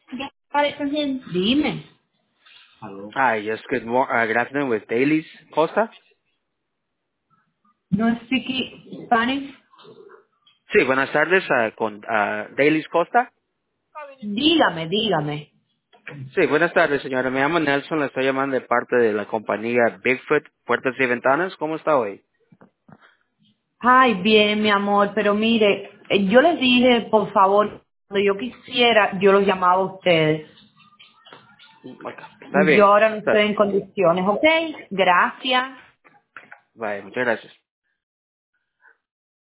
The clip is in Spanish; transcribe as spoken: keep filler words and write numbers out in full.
Ya, got it from him. Dime. Hi, yes, good, mor- uh, good afternoon with Dailies Costa. No speak Spanish. Sí, buenas tardes uh, con uh, Dailies Costa. Dígame, dígame. Sí, buenas tardes, señora. Me llamo Nelson, le estoy llamando de parte de la compañía Bigfoot Puertas y Ventanas. ¿Cómo está hoy? Ay, bien, mi amor, pero mire, eh, yo les dije, por favor, cuando yo quisiera, yo los llamaba a ustedes. Mm, ok, está Yo bien. ahora no Está- estoy en condiciones, ¿ok? Gracias. Bye, muchas gracias.